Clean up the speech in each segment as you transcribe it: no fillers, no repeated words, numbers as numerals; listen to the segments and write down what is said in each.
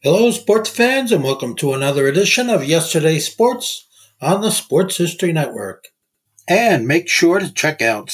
Hello, sports fans, and welcome to another edition of Yesterday's Sports on the Sports History Network. And make sure to check out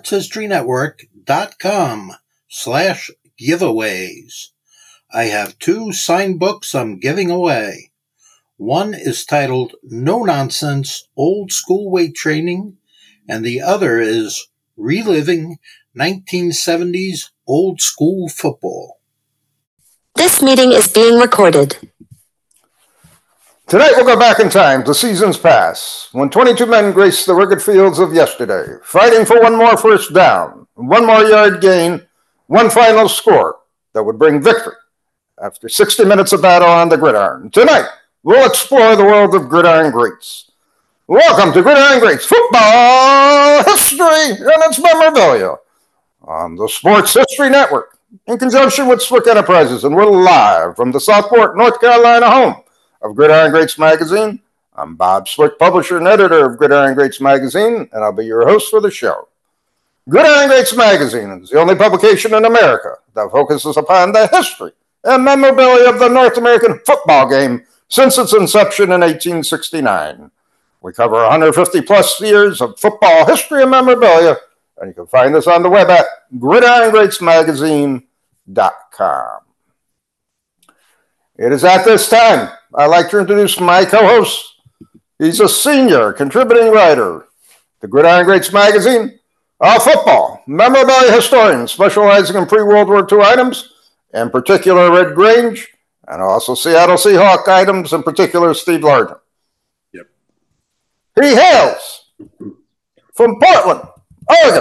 sportshistorynetwork.com/giveaways. I have two signed books I'm giving away. One is titled No Nonsense Old School Weight Training, and the other is Reliving 1970s Old School Football. This meeting is being recorded. Tonight we'll go back in time to seasons past, when 22 men graced the rugged fields of yesterday, fighting for one more first down, one more yard gain, one final score that would bring victory after 60 minutes of battle on the gridiron. Tonight, we'll explore the world of gridiron greats. Welcome to Gridiron Greats Football History and its Memorabilia on the Sports History Network, in conjunction with Swick Enterprises, and we're live from the Southport, North Carolina home of Gridiron Greats Magazine. I'm Bob Swick, publisher and editor of Gridiron Greats Magazine, and I'll be your host for the show. Gridiron Greats Magazine is the only publication in America that focuses upon the history and memorabilia of the North American football game since its inception in 1869. We cover 150 plus years of football history and memorabilia, and you can find us on the web at gridirongreatsmagazine.com. It is at this time I'd like to introduce my co-host. He's a senior contributing writer to Gridiron Greats Magazine, a football memorabilia historian specializing in pre-World War II items, in particular Red Grange, and also Seattle Seahawk items, in particular Steve Largent. Yep. He hails from Portland, Oregon,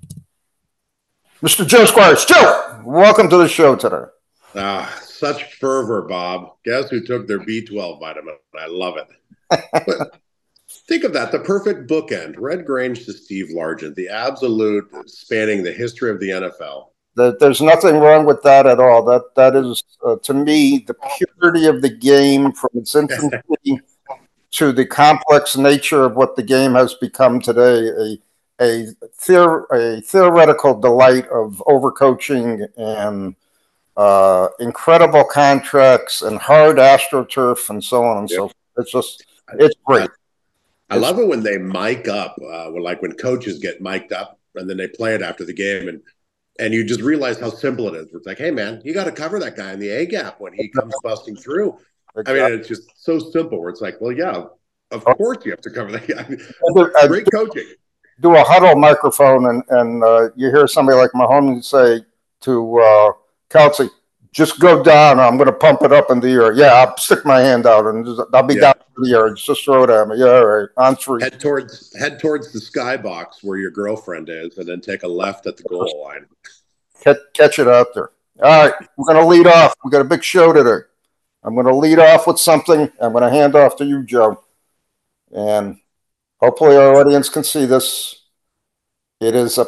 Mr. Joe Squires. Joe, welcome to the show today. Such fervor, Bob. Guess who took their B12 vitamin? I love it. But think of that, the perfect bookend. Red Grange to Steve Largent, the absolute spanning the history of the NFL. There's nothing wrong with that at all. That is, to me, the purity of the game from its infancy to the complex nature of what the game has become today. A theoretical delight of overcoaching and incredible contracts and hard AstroTurf and so on and so forth. It's great. I love it when they mic up, when coaches get mic'd up and then they play it after the game, and you just realize how simple it is. It's like, hey, man, you got to cover that guy in the A-gap when he comes busting through. Exactly. I mean, it's just so simple where it's like, well, yeah, of course you have to cover that guy. Great coaching. Do a huddle microphone, and you hear somebody like Mahomes say to Kelsey, just go down. I'm going to pump it up in the air. Yeah, I'll stick my hand out, and I'll be down in the air. Just throw it at me. Yeah, all right. On three. Head towards the skybox where your girlfriend is, and then take a left at the goal line. Catch it out there. All right, we're going to lead off. We got a big show today. I'm going to lead off with something. I'm going to hand off to you, Joe, and hopefully our audience can see this. It is a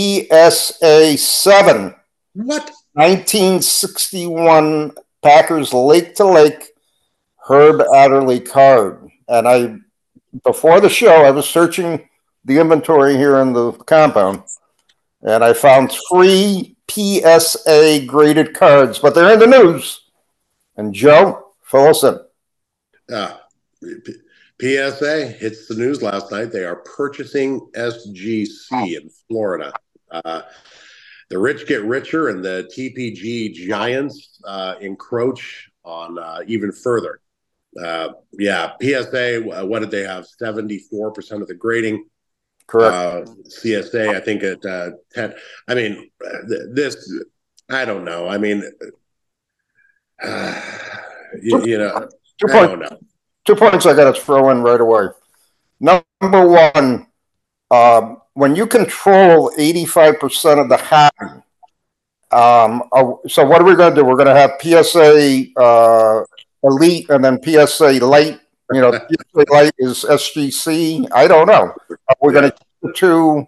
PSA 7. What? 1961 Packers Lake to Lake Herb Adderley card. And before the show, I was searching the inventory here in the compound, and I found 3 PSA graded cards, but they're in the news. And Joe, fill us in. PSA hits the news last night. They are purchasing SGC in Florida. The rich get richer, and the TPG giants encroach on even further. PSA, what did they have? 74% of the grading. Correct. CSA, I think at 10. I mean, I don't know. I mean, you know, I don't know. 2 points I got to throw in right away. Number one, when you control 85% of the hobby, so what are we going to do? We're going to have PSA Elite and then PSA Light. You know, PSA Light is SGC. I don't know. We're going to keep the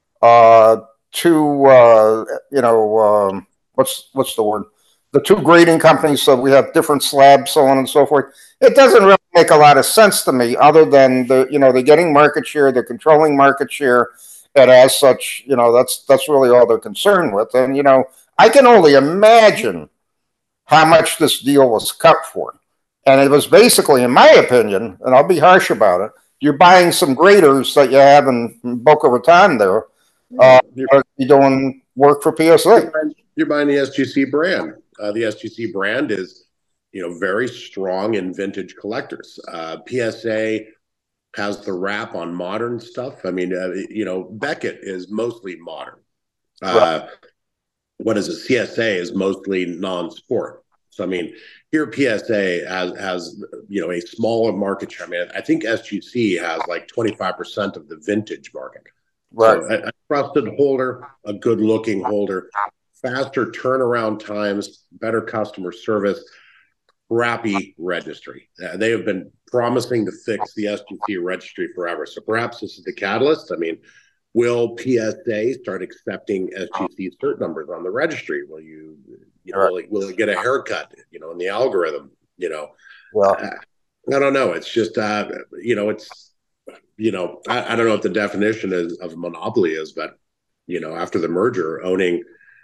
what's the word? The two grading companies, so we have different slabs, so on and so forth. It doesn't really make a lot of sense to me, other than they're getting market share, they're controlling market share, and as such, that's really all they're concerned with. And I can only imagine how much this deal was cut for. And it was basically, in my opinion, and I'll be harsh about it, you're buying some graders that you have in Boca Raton there. You're doing work for PSA. You're buying the SGC brand. The SGC brand is, very strong in vintage collectors. PSA has the rap on modern stuff. I mean, Beckett is mostly modern. Right. What is it? CSA is mostly non-sport. So, I mean, here PSA has a smaller market share. I mean, I think SGC has like 25% of the vintage market. Right. So a trusted holder, a good-looking holder, faster turnaround times, better customer service, crappy registry. They have been promising to fix the SGC registry forever. So perhaps this is the catalyst. I mean, will PSA start accepting SGC cert numbers on the registry? Will will it get a haircut, in the algorithm? Well, I don't know. It's just, I don't know what the definition of monopoly is, but, after the merger, owning,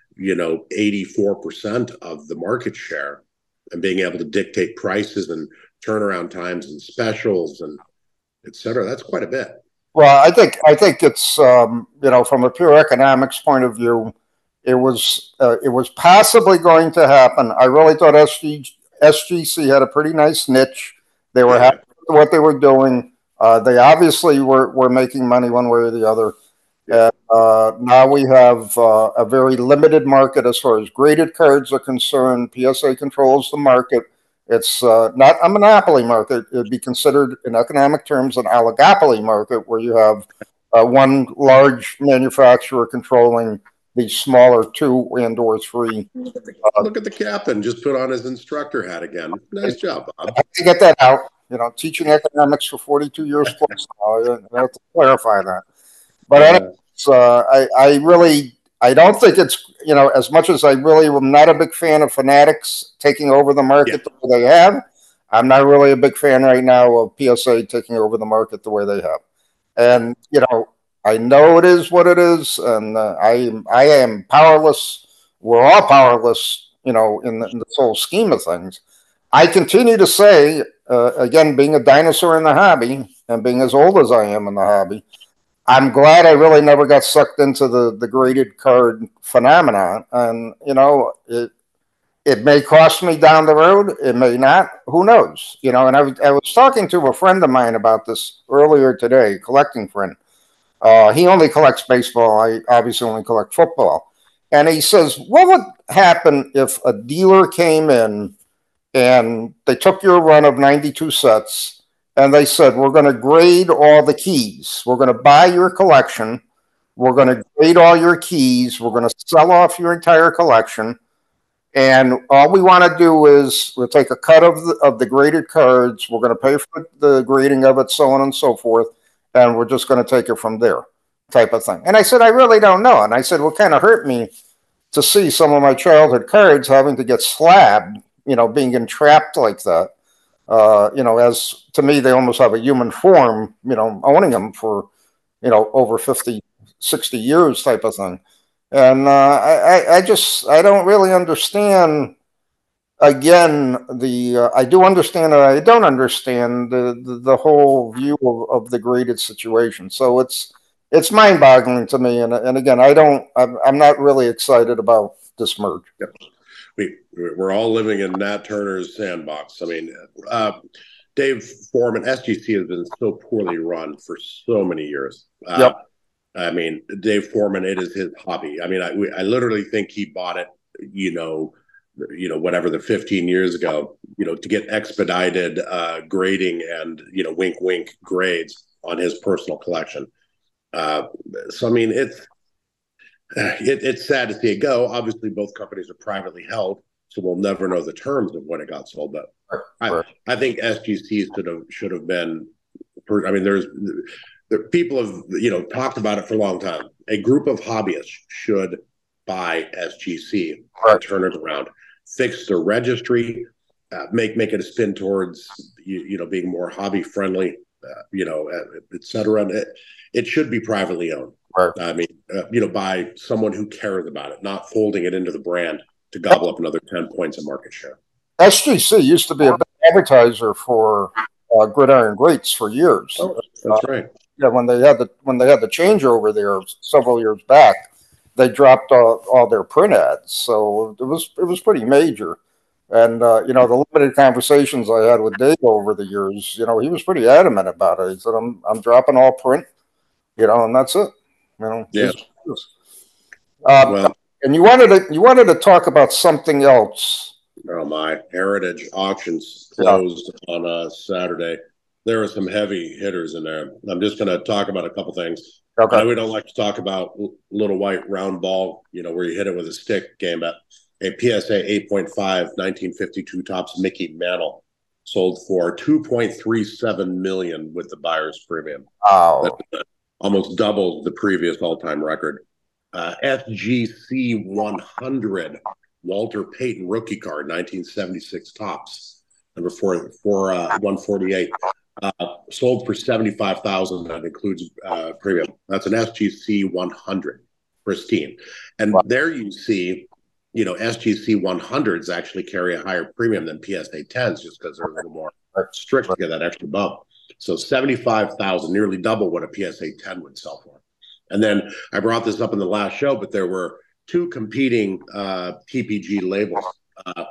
84% of the market share and being able to dictate prices and turnaround times and specials and et cetera, that's quite a bit. Well, I think it's from a pure economics point of view, it was possibly going to happen. I really thought SGC had a pretty nice niche. They were happy with what they were doing. They obviously were making money one way or the other. Now we have a very limited market as far as graded cards are concerned. PSA controls the market. It's not a monopoly market. It'd be considered, in economic terms, an oligopoly market, where you have one large manufacturer controlling the smaller 2 and/or 3. Look at the captain just put on his instructor hat again. Nice job, Bob. I have to get that out. Teaching economics for 42 years plus now. I have to clarify that. But I don't think it's, as much as I really am not a big fan of Fanatics taking over the market the way they have, I'm not really a big fan right now of PSA taking over the market the way they have. And, I know it is what it is, and I am powerless. We're all powerless, in the whole scheme of things. I continue to say, again, being a dinosaur in the hobby and being as old as I am in the hobby, I'm glad I really never got sucked into the graded card phenomenon. And, it may cost me down the road. It may not. Who knows? And I was talking to a friend of mine about this earlier today, collecting friend. He only collects baseball. I obviously only collect football. And he says, what would happen if a dealer came in and they took your run of 92 sets and they said, we're going to grade all the keys. We're going to buy your collection. We're going to grade all your keys. We're going to sell off your entire collection. And all we want to do is we'll take a cut of the graded cards. We're going to pay for the grading of it, so on and so forth. And we're just going to take it from there, type of thing. And I said, I really don't know. And I said, what kind of hurt me to see some of my childhood cards having to get slabbed, being entrapped like that. As to me, they almost have a human form, owning them for, over 50, 60 years type of thing. And I don't really understand. Again, I do understand and I don't understand the whole view of the graded situation. So it's mind-boggling to me. And again, I'm not really excited about this merge. Yep. We're all living in Nat Turner's sandbox. I mean, Dave Foreman, SGC has been so poorly run for so many years. Yep. I mean, Dave Foreman, it is his hobby. I mean, I literally think he bought it, whatever, the 15 years ago, to get expedited grading and, wink, wink grades on his personal collection. So, I mean, it's sad to see it go. Obviously, both companies are privately held, so we'll never know the terms of when it got sold. But I think SGC should have been. I mean, people have talked about it for a long time. A group of hobbyists should buy SGC, turn it around, fix the registry, make it a spin towards being more hobby friendly, et cetera. And it should be privately owned. Right. I mean, by someone who cares about it, not folding it into the brand to gobble up another 10 points of market share. SGC used to be a big advertiser for Gridiron Greats for years. Oh, that's right. Yeah, when they had the changeover there several years back, they dropped all their print ads. So it was pretty major. And the limited conversations I had with Dave over the years, he was pretty adamant about it. He said, "I'm dropping all print, and that's it." Yeah. Well, and you wanted to talk about something else. Oh my! Heritage Auctions closed on Saturday. There were some heavy hitters in there. I'm just going to talk about a couple things. Okay. We don't like to talk about little white round ball, where you hit it with a stick game. But a PSA 8.5 1952 Topps Mickey Mantle sold for $2.37 million with the buyer's premium. Wow. That's almost double the previous all-time record. SGC 100 Walter Payton rookie card 1976 Topps number 148 sold for $75,000. That includes premium. That's an SGC 100 pristine, and there you see SGC 100s actually carry a higher premium than PSA 10s just because they're a little more strict to get that extra bump. So $75,000, nearly double what a PSA 10 would sell for. And then I brought this up in the last show, but there were two competing TPG labels. The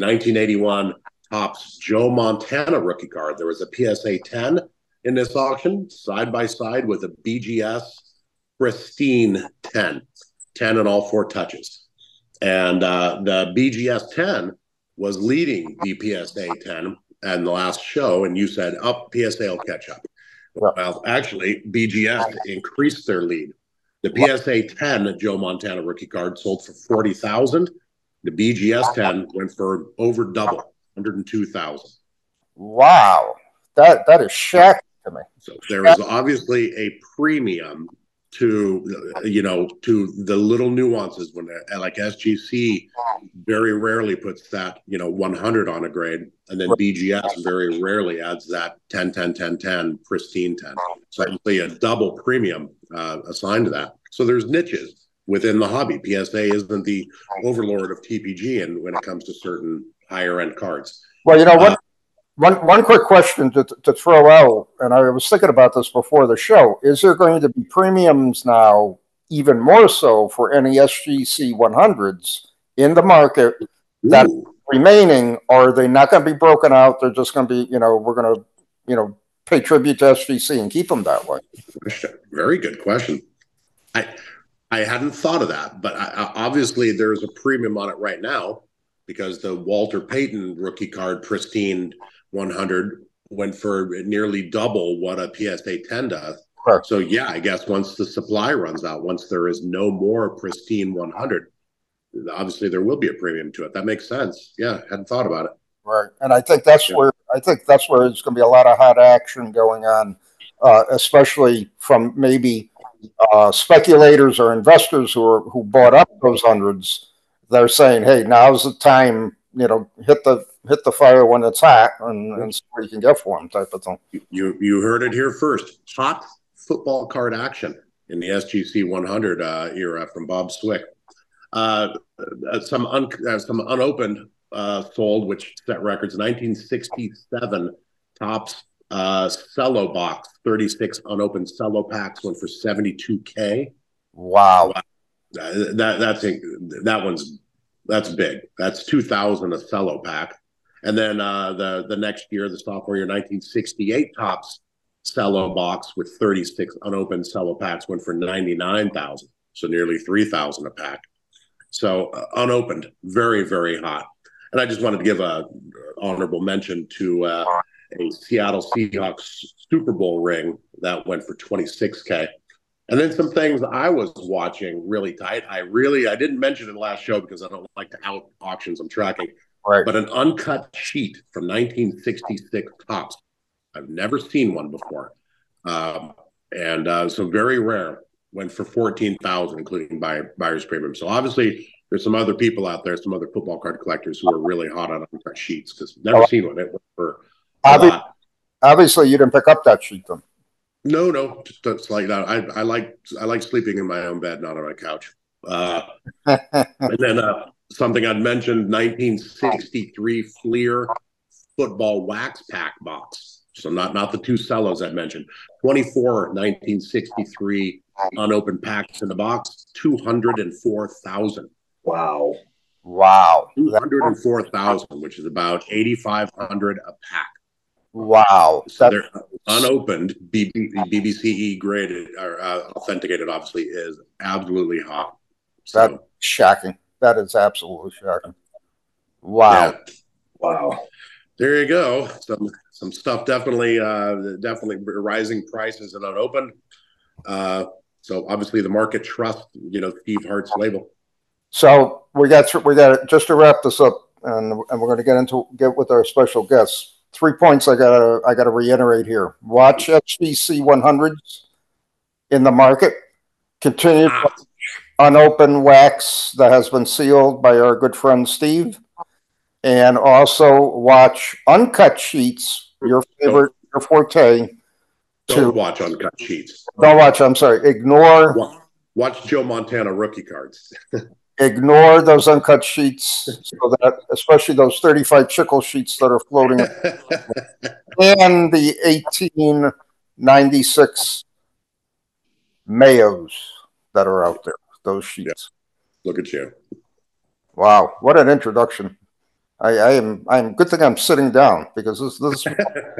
1981 Topps Joe Montana rookie card. There was a PSA 10 in this auction, side by side with a BGS pristine 10 in all four touches. And the BGS 10 was leading the PSA 10 and the last show, and you said, PSA will catch up. Well, actually, BGS increased their lead. The PSA 10 Joe Montana rookie card sold for $40,000. The BGS 10 went for over double, $102,000. Wow, that is shocking to me. So there is obviously a premium to the little nuances when like SGC very rarely puts that 100 on a grade, and then BGS very rarely adds that 10 pristine 10. So actually a double premium assigned to that. So there's niches within the hobby. PSA isn't the overlord of TPG, and when it comes to certain higher end cards. Well, one quick question to throw out, and I was thinking about this before the show. Is there going to be premiums now, even more so, for any SGC 100s in the market that are remaining? Or are they not going to be broken out? They're just going to be, we're going to, pay tribute to SGC and keep them that way? Very good question. I hadn't thought of that, but obviously there's a premium on it right now because the Walter Payton rookie card pristine 100 went for nearly double what a PSA 10 does. Correct. So yeah, I guess once the supply runs out, once there is no more pristine 100, obviously there will be a premium to it. That makes sense. Yeah, hadn't thought about it. Right, and I think that's where there's going to be a lot of hot action going on, especially from maybe speculators or investors who bought up those hundreds. They're saying, "Hey, now's the time. Hit the fire when it's hot, and see what you can get for them," type of thing. You heard it here first. Hot football card action in the SGC 100 era from Bob Swick. Some unopened sold, which set records. 1967 Topps cello box, 36 unopened cello packs went for $72K. Wow. That's big. That's 2,000 a cello pack. And then the next year, the sophomore year, 1968 Topps cello box with 36 unopened cello packs went for $99,000, so nearly $3,000 a pack. So unopened, very, very hot. And I just wanted to give a honorable mention to a Seattle Seahawks Super Bowl ring that went for $26K. And then some things I was watching really tight. I didn't mention it in the last show because I don't like to out auctions I'm tracking. Right. But an uncut sheet from 1966 Topps. I've never seen one before. So very rare. Went for $14,000, including buyer's premium. So obviously there's some other people out there, some other football card collectors who are really hot on uncut sheets because never seen one. It went for a lot. Obviously you didn't pick up that sheet then. No, just like that. I like sleeping in my own bed, not on my couch. And then something I'd mentioned, 1963 Fleer football wax pack box. So not the two cellos I mentioned. 24 1963 unopened packs in the box, 204,000. Wow. 204,000, which is about 8,500 a pack. Wow. So they're unopened, BBCE graded or authenticated, obviously, is absolutely hot. So, that's shocking. That is absolutely shocking. Wow. Yeah. Wow. There you go. Some stuff definitely rising prices and unopened. So obviously the market trusts, Steve Hart's label. So we got just to wrap this up, and we're going to get with our special guests. 3 points I gotta reiterate here. Watch SGC 100s in the market. Continue unopened wax that has been sealed by our good friend Steve, and also watch uncut sheets. Your favorite, your forte. Don't watch uncut sheets. Don't watch. I'm sorry. Ignore. Watch Joe Montana rookie cards. Ignore those uncut sheets, so that especially those 35 chickle sheets that are floating, and the 1896 Mayos that are out there. Those sheets. Yeah. Look at you! Wow, what an introduction! I'm good thing I'm sitting down, because this is a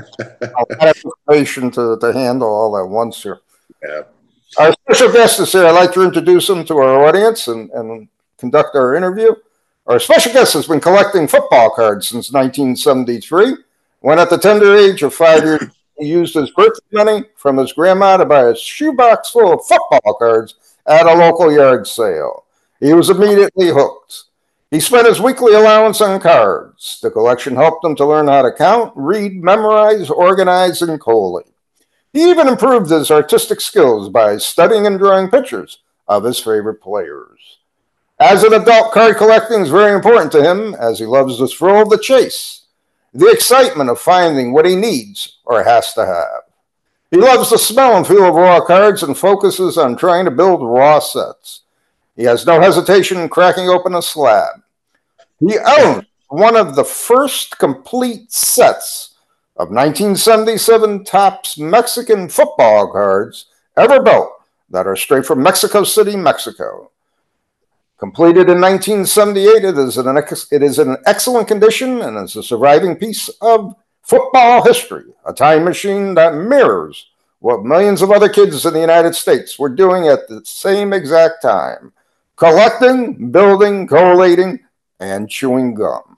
lot of information to handle all at once here. Yeah. Our special guest is here. I'd like to introduce him to our audience and conduct our interview. Our special guest has been collecting football cards since 1973, when at the tender age of 5 years, he used his birthday money from his grandma to buy a shoebox full of football cards at a local yard sale. He was immediately hooked. He spent his weekly allowance on cards. The collection helped him to learn how to count, read, memorize, organize, and collate. He even improved his artistic skills by studying and drawing pictures of his favorite players. As an adult, card collecting is very important to him, as he loves the thrill of the chase, the excitement of finding what he needs or has to have. He loves the smell and feel of raw cards and focuses on trying to build raw sets. He has no hesitation in cracking open a slab. He owns one of the first complete sets of 1977 Topps Mexican football cards ever built that are straight from Mexico City, Mexico. Completed in 1978, it is in excellent condition and is a surviving piece of football history, a time machine that mirrors what millions of other kids in the United States were doing at the same exact time: collecting, building, collating, and chewing gum.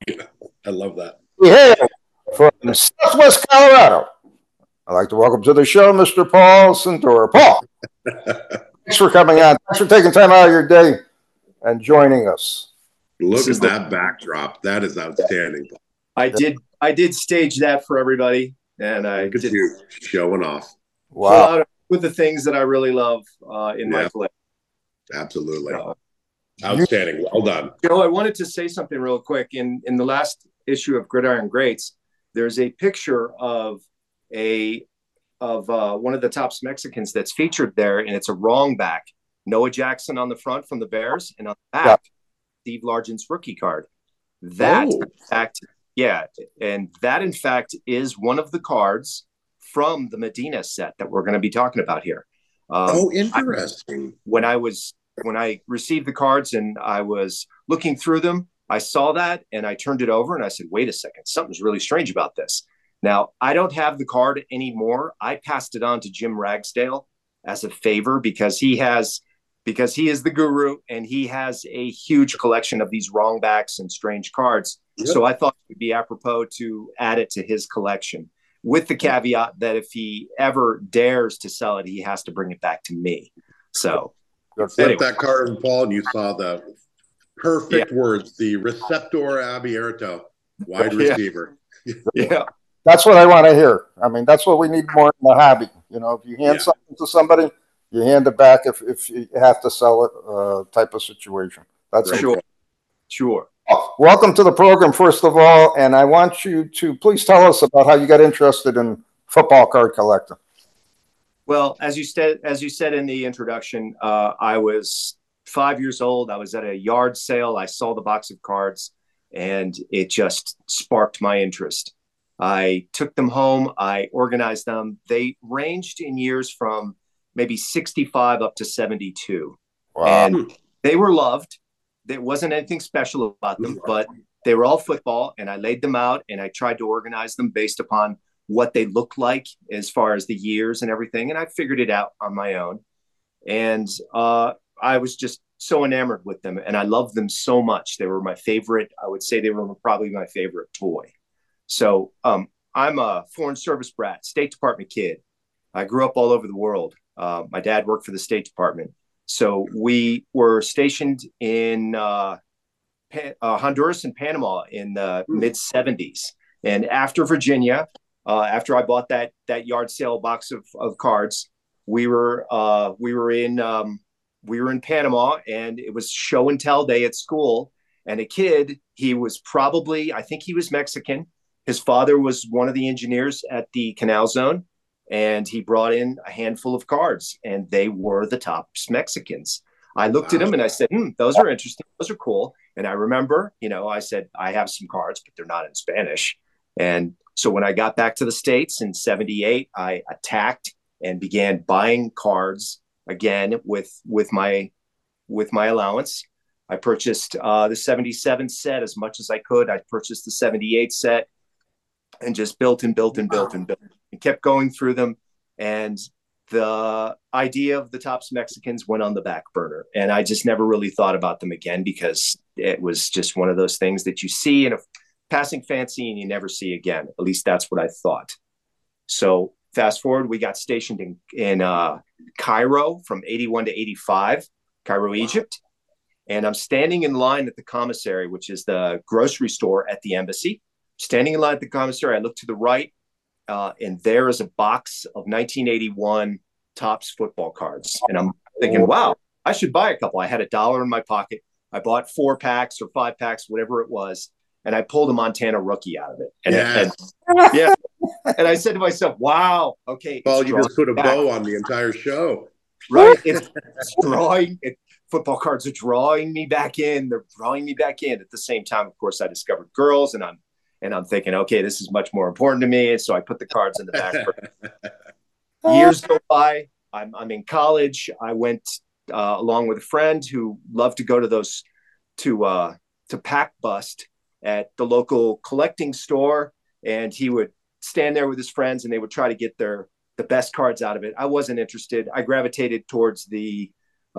I love that. Yeah, from Southwest Colorado, I'd like to welcome to the show Mr. Paul Santora. Paul, thanks for coming on. Thanks for taking time out of your day and joining us. Look at that backdrop. That is outstanding. I did stage that for everybody, and I Look at you showing off. Wow. With the things that I really love in my collection. Absolutely. Outstanding. Well done. Joe, I wanted to say something real quick. In the last issue of Gridiron Greats, there's a picture of one of the Topps Mexicans that's featured there, and it's a wrong back. Noah Jackson on the front from the Bears, and on the back, Steve Largent's rookie card. That, in fact, is one of the cards from the Medina set that we're going to be talking about here. Interesting. When I received the cards and I was looking through them, I saw that and I turned it over and I said, wait a second, something's really strange about this. Now, I don't have the card anymore. I passed it on to Jim Ragsdale as a favor because he is the guru and he has a huge collection of these wrong backs and strange cards. Yep. So I thought it would be apropos to add it to his collection, with the caveat that if he ever dares to sell it, he has to bring it back to me. So flip that card, Paul, and you saw the perfect words, the receptor abierto, wide receiver. Yeah. That's what I want to hear. I mean, that's what we need more in the hobby. If you hand something to somebody, you hand it back if you have to sell it, type of situation. That's Sure. Welcome to the program, first of all, and I want you to please tell us about how you got interested in football card collecting. Well, as you said in the introduction, I was 5 years old. I was at a yard sale. I saw the box of cards, and it just sparked my interest. I took them home. I organized them. They ranged in years from maybe 65 up to 72. Wow. And they were loved. There wasn't anything special about them, but they were all football, and I laid them out and I tried to organize them based upon what they looked like as far as the years and everything. And I figured it out on my own. And I was just so enamored with them, and I loved them so much. They were my favorite. I would say they were probably my favorite toy. So I'm a Foreign Service brat, State Department kid. I grew up all over the world. My dad worked for the State Department. So we were stationed in Honduras and Panama in the mid 70s. And after Virginia, after I bought that yard sale box of cards, we were in Panama, and it was show and tell day at school. And a kid, he was probably, I think he was Mexican. His father was one of the engineers at the Canal Zone, and he brought in a handful of cards, and they were the Topps Mexicans. I looked at them and I said, those are interesting. Those are cool. And I remember, I said, I have some cards, but they're not in Spanish. And so when I got back to the States in 78, I attacked and began buying cards again with my allowance. I purchased the 77 set as much as I could. I purchased the 78 set and just built and kept going through them. And the idea of the Topps Mexicans went on the back burner. And I just never really thought about them again, because it was just one of those things that you see in a passing fancy and you never see again. At least that's what I thought. So fast forward, we got stationed in Cairo from 81 to 85, Cairo, Egypt. And I'm standing in line at the commissary, which is the grocery store at the embassy. Standing in line at the commissary, I look to the right, and there is a box of 1981 Topps football cards. And I'm thinking, wow, I should buy a couple. I had $1 in my pocket. I bought 4 packs or 5 packs, whatever it was. And I pulled a Montana rookie out of it. And I said to myself, wow, okay. Well, you just put a bow on the entire show. Right. It's drawing. Football cards are drawing me back in. They're drawing me back in. At the same time, of course, I discovered girls, and I'm thinking, okay, this is much more important to me. And so I put the cards in the back. Years go by. I'm in college. I went along with a friend who loved to go to those to Pack Bust at the local collecting store, and he would stand there with his friends, and they would try to get the best cards out of it. I wasn't interested. I gravitated towards the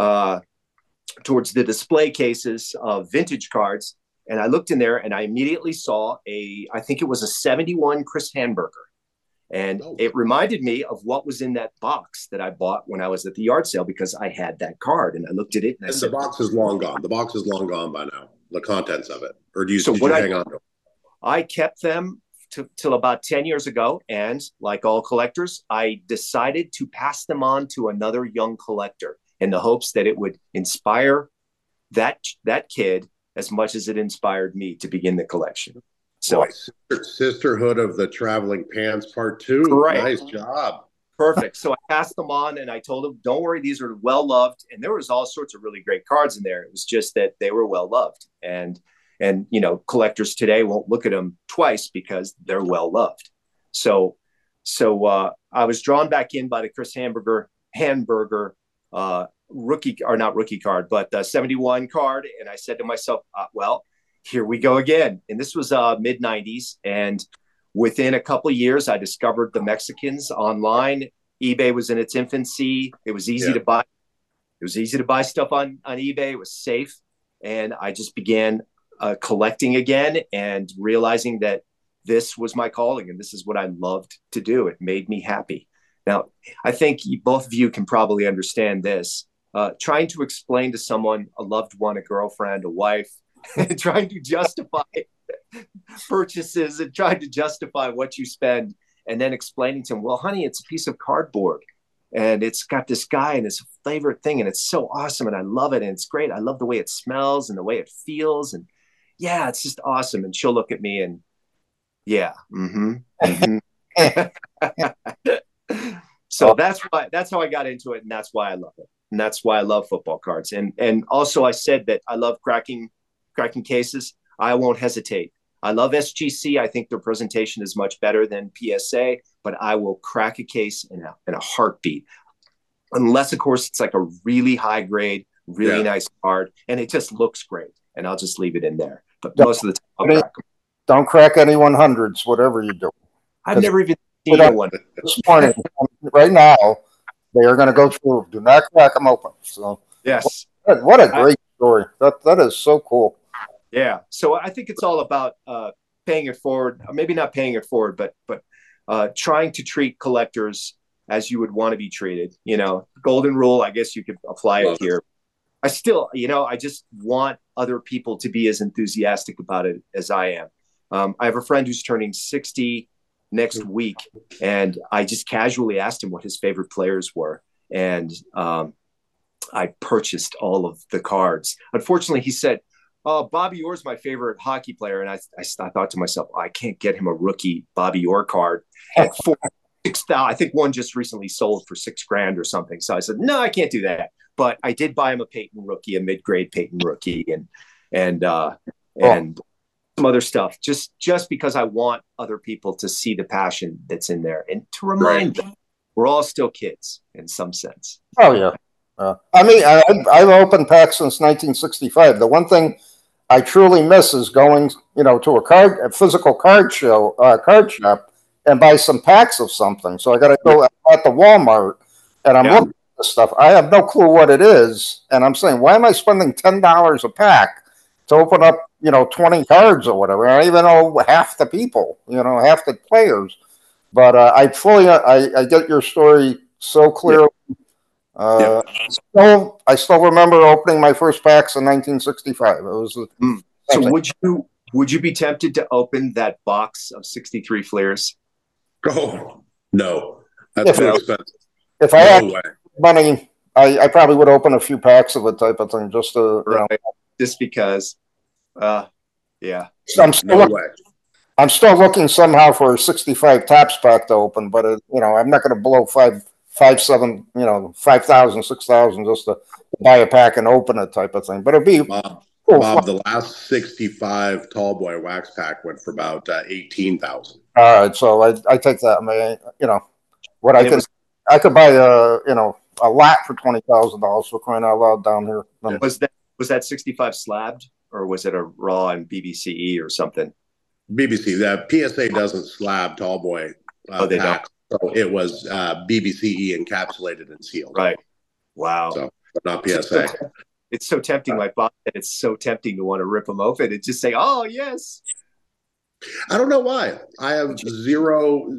display cases of vintage cards. And I looked in there and I immediately saw I think it was a 71 Chris Hamburger. And it reminded me of what was in that box that I bought when I was at the yard sale, because I had that card and I looked at it and I said, the box is long gone. The box is long gone by now, the contents of it. Or did you hang on to them? I kept them till about 10 years ago. And like all collectors, I decided to pass them on to another young collector in the hopes that it would inspire that kid as much as it inspired me to begin the collection. So Sisterhood of the Traveling Pants Part 2. Right. Nice job. Perfect. So I passed them on and I told them, don't worry, these are well loved. And there was all sorts of really great cards in there. It was just that they were well loved. And collectors today won't look at them twice because they're well loved. So I was drawn back in by the Chris Hamburger rookie, or not rookie card, but the 71 card. And I said to myself, well, here we go again. And this was mid 90s. And within a couple of years, I discovered the Mexicans online. eBay was in its infancy. It was easy to buy. It was easy to buy stuff on eBay. It was safe. And I just began collecting again and realizing that this was my calling and this is what I loved to do. It made me happy. Now, I think both of you can probably understand this. Trying to explain to someone, a loved one, a girlfriend, a wife, trying to justify purchases and trying to justify what you spend, and then explaining to them, well, honey, it's a piece of cardboard and it's got this guy and his favorite thing and it's so awesome and I love it and it's great. I love the way it smells and the way it feels, and yeah, it's just awesome. And she'll look at me and so that's how I got into it, and that's why I love it. and that's why I love football cards. And also, I said that I love cracking cases. I won't hesitate. I love SGC. I think their presentation is much better than PSA, but I will crack a case in a heartbeat. Unless, of course, it's like a really high grade, really nice card, and it just looks great, and I'll just leave it in there. But most of the time, I'll crack them. Don't crack any 100s, whatever you do. I've never even seen one. This morning, right now, they are going to go through. Do not crack them open. So yes, what a great story. That is so cool. Yeah. So I think it's all about paying it forward. Maybe not paying it forward, but trying to treat collectors as you would want to be treated. Golden rule. I guess you could apply it here. I still, I just want other people to be as enthusiastic about it as I am. I have a friend who's turning 60 next week, and I just casually asked him what his favorite players were, and I purchased all of the cards. Unfortunately, he said, "Oh, Bobby Orr's my favorite hockey player," and I thought to myself, I can't get him a rookie Bobby Orr card at $6,000. I think one just recently sold for $6,000 or something. So I said, no, I can't do that. But I did buy him a Peyton rookie, a mid-grade Peyton rookie, and some other stuff, just because I want other people to see the passion that's in there and to remind them we're all still kids in some sense. Oh yeah. I mean, I've opened packs since 1965. The one thing I truly miss is going, to a physical card shop, and buy some packs of something. So I got to go at the Walmart, and I'm looking at this stuff. I have no clue what it is, and I'm saying, why am I spending $10 a pack to open up, 20 cards or whatever? I don't even know half the people, half the players. But I get your story so clearly. I still remember opening my first packs in 1965. It was so would you be tempted to open that box of 63 Fleers? Oh no, that's too expensive. If I had money, I probably would open a few packs of it, type of thing, just to just because. I'm still looking somehow for a 65 Topps pack to open, but I'm not going to blow 5,000, 6,000 just to buy a pack and open it, type of thing. But it'd be Bob, the last 65 Tall Boy wax pack went for about 18,000. All right, so I take that. I could buy a lot for $20,000 for crying out loud down here. Was that 65 slabbed, or was it a raw and BBCE or something? BBC. The PSA doesn't slab Tall Boy they packs. don't. So it was BBCE encapsulated and sealed. Right. Wow. So not PSA. It's so tempting, like Bob said, it's so tempting to want to rip them open and just say, "Oh yes." I don't know why. I have zero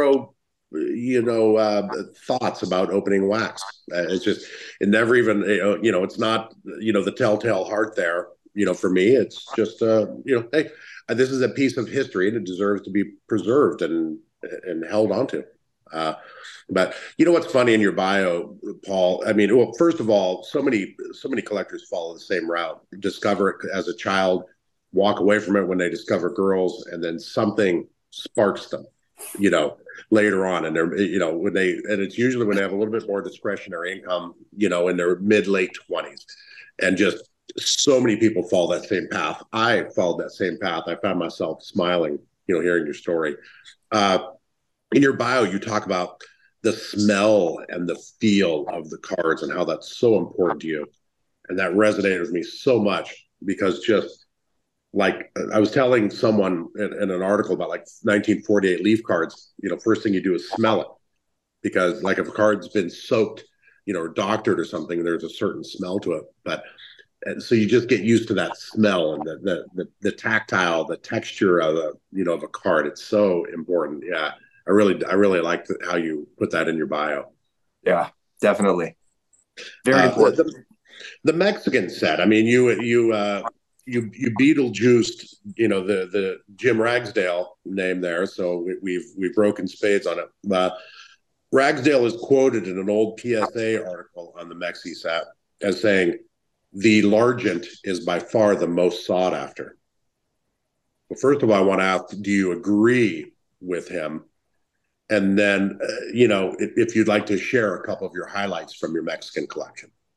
thoughts about opening wax. It's just, it never even, it's not, the telltale heart there. For me, it's just, hey, this is a piece of history and it deserves to be preserved and held onto. But what's funny in your bio, Paul? I mean, well, first of all, so many collectors follow the same route. Discover it as a child, walk away from it when they discover girls, and then something sparks them, later on. And they're, and it's usually when they have a little bit more discretionary income, in their late 20s. And just so many people follow that same path. I followed that same path. I found myself smiling, hearing your story. In your bio, you talk about the smell and the feel of the cards and how that's so important to you. And that resonated with me so much, because just like I was telling someone in an article about like 1948 Leaf cards, first thing you do is smell it, because like if a card's been soaked, or doctored or something, there's a certain smell to it. And so you just get used to that smell and the tactile, the texture of a card. It's so important. Yeah. I really liked how you put that in your bio. Yeah, definitely. Very important. The Mexican set. I mean, you Beetlejuiced, the Jim Ragsdale name there. So we've broken spades on it. Ragsdale is quoted in an old PSA article on the Mexi set as saying, "The Largent is by far the most sought after." Well, first of all, I want to ask, do you agree with him? And then, if you'd like to share a couple of your highlights from your Mexican collection.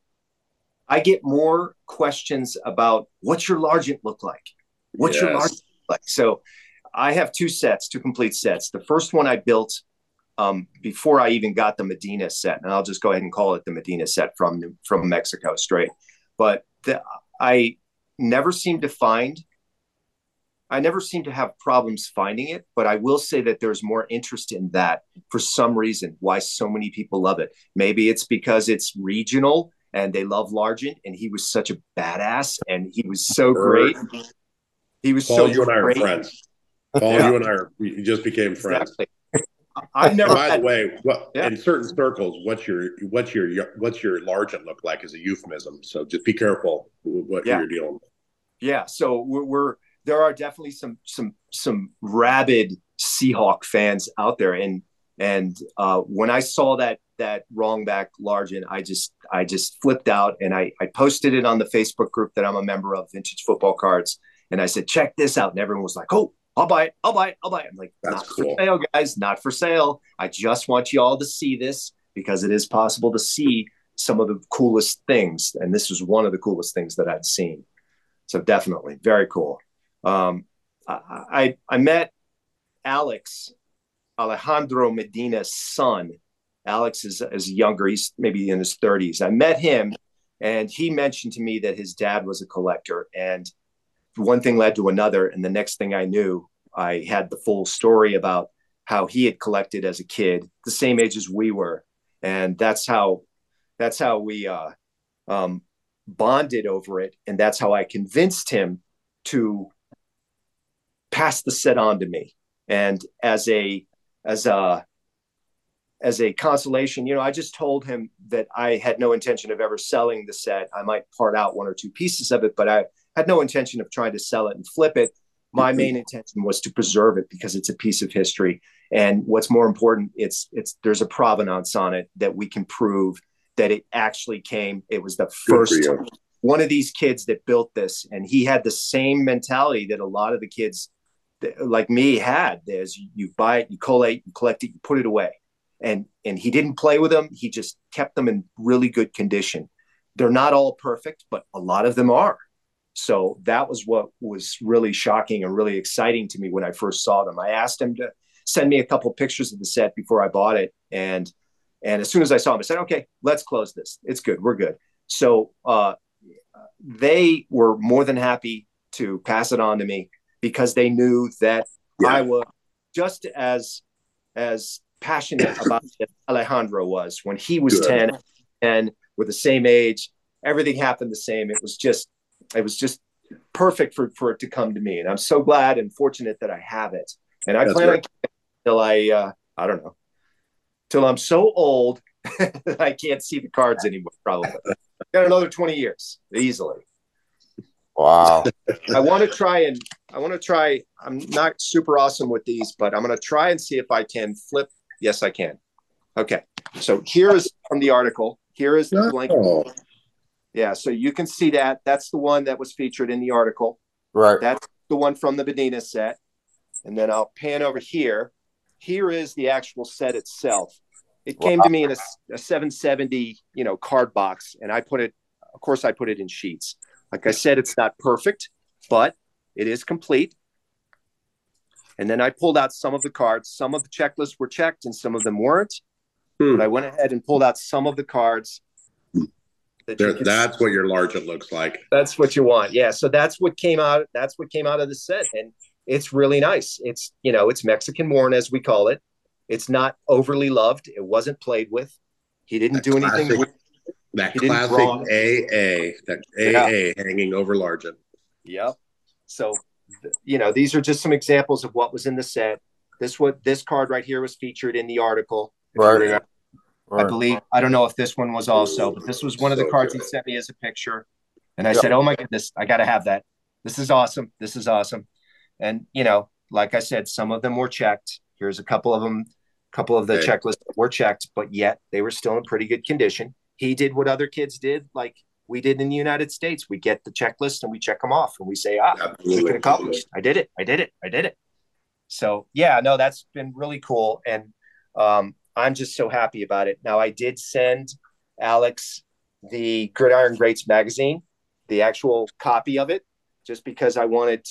I get more questions about what's your Largent look like? What's your Largent look like? So I have two complete sets. The first one I built before I even got the Medina set, and I'll just go ahead and call it the Medina set from Mexico straight. But I never seem to have problems finding it, but I will say that there's more interest in that for some reason, why so many people love it. Maybe it's because it's regional and they love Largent, and he was such a badass and he was so great. He was Paul, so you great. and I are friends. Paul, you and we just became friends. Exactly. I've never. By the way, in certain circles, what's your Largent look like is a euphemism. So just be careful what you're dealing with. Yeah. So there are definitely some rabid Seahawk fans out there, and when I saw that wrong back Largent, I just flipped out, and I posted it on the Facebook group that I'm a member of, Vintage Football Cards, and I said, check this out, and everyone was like, oh, I'll buy it. I'm like, that's not cool. For sale, guys, not for sale. I just want you all to see this because it is possible to see some of the coolest things, and this was one of the coolest things that I'd seen. So definitely very cool. I met Alejandro Medina's son. Alex is younger. He's maybe in his 30s. I met him, and he mentioned to me that his dad was a collector, and one thing led to another. And the next thing I knew, I had the full story about how he had collected as a kid, the same age as we were. And that's how we bonded over it. And that's how I convinced him to pass the set on to me. And as a consolation, I just told him that I had no intention of ever selling the set. I might part out one or two pieces of it, but I had no intention of trying to sell it and flip it. My main intention was to preserve it because it's a piece of history. And what's more important, there's a provenance on it that we can prove that it actually came. It was the first one of these kids that built this. And he had the same mentality that a lot of the kids like me had. There's you buy it, you collate, you collect it, you put it away. And he didn't play with them. He just kept them in really good condition. They're not all perfect, but a lot of them are. So that was what was really shocking and really exciting to me when I first saw them. I asked him to send me a couple of pictures of the set before I bought it. And as soon as I saw him, I said, okay, let's close this. It's good. We're good. So they were more than happy to pass it on to me because they knew that I was just as passionate about it Alejandro was when he was 10 and we're the same age. Everything happened the same. It was just perfect for it to come to me. And I'm so glad and fortunate that I have it. And I plan on keeping it till I don't know, till I'm so old that I can't see the cards anymore, probably. Got another 20 years easily. Wow. I want to try. I'm not super awesome with these, but I'm going to try and see if I can flip. Yes, I can. Okay. So here is from the article. Here is the blank. Yeah. So you can see that. That's the one that was featured in the article. Right. That's the one from the Medina set. And then I'll pan over here. Here is the actual set itself. It came to me in a 770, card box. And I put it in sheets. Like I said, it's not perfect, but it is complete. And then I pulled out some of the cards. Some of the checklists were checked and some of them weren't. But I went ahead and pulled out some of the cards. That's what your Largent looks like. That's what you want. Yeah. So that's what came out. That's what came out of the set. And it's really nice. It's, it's Mexican worn, as we call it. It's not overly loved. It wasn't played with. He didn't do anything. That classic AA hanging over Largent. Yep. So, these are just some examples of what was in the set. This card right here was featured in the article. Right. I believe, I don't know if this one was also, but this was one of the cards he sent me as a picture. And I said, oh my goodness, I got to have that. This is awesome. This is awesome. And, like I said, some of them were checked. Here's a couple of them. A couple of the checklists were checked, but yet they were still in pretty good condition. He did what other kids did, like we did in the United States. We get the checklist and we check them off and we say, mission accomplished. I did it. So yeah, no, that's been really cool. And I'm just so happy about it. Now I did send Alex the Gridiron Greats magazine, the actual copy of it, just because I wanted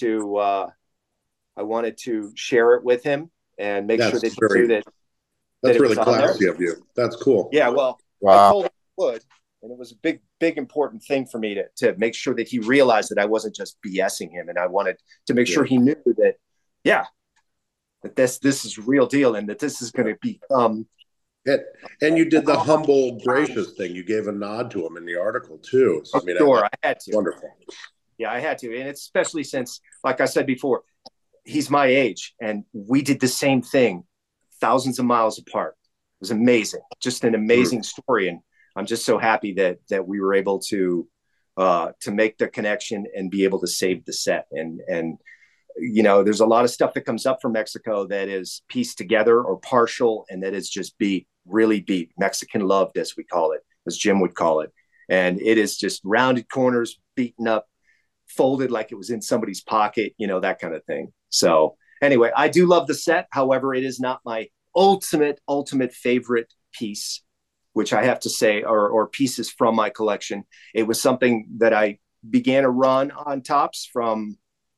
to share it with him and make sure that he knew that. That's really classy of you. That's cool. Yeah, well, wow. I told him I would, and it was a big important thing for me to make sure that he realized that I wasn't just BSing him, and I wanted to make sure he knew that, that this is real deal, and that this is going to become. And you did the humble, gracious thing. You gave a nod to him in the article too. So, I had to. Wonderful. Yeah, I had to, and it's especially since, like I said before, he's my age, and we did the same thing, thousands of miles apart. It was amazing, just an amazing story, and I'm just so happy that we were able to make the connection and be able to save the set. And there's a lot of stuff that comes up from Mexico that is pieced together or partial, and that is just really beat Mexican loved, as we call it, as Jim would call it, and it is just rounded corners, beaten up, folded like it was in somebody's pocket, that kind of thing. So anyway, I do love the set. However, it is not my ultimate favorite piece, which I have to say, or pieces from my collection. It was something that I began a run on Topps from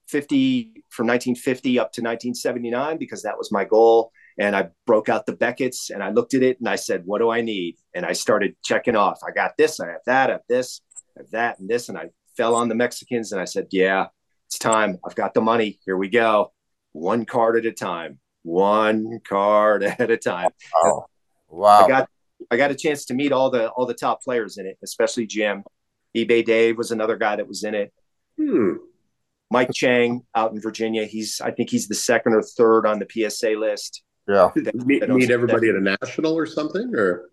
1950 up to 1979, because that was my goal. And I broke out the Beckett's and I looked at it and I said, what do I need? And I started checking off. I got this, I have that, I have this, I have that, and this. And I fell on the Mexicans and I said, yeah, it's time. I've got the money. Here we go. One card at a time. Wow. I got a chance to meet all the top players in it, especially Jim. eBay Dave was another guy that was in it. Mike Chang out in Virginia. I think he's the second or third on the PSA list. Yeah. Meet everybody at a national or something, or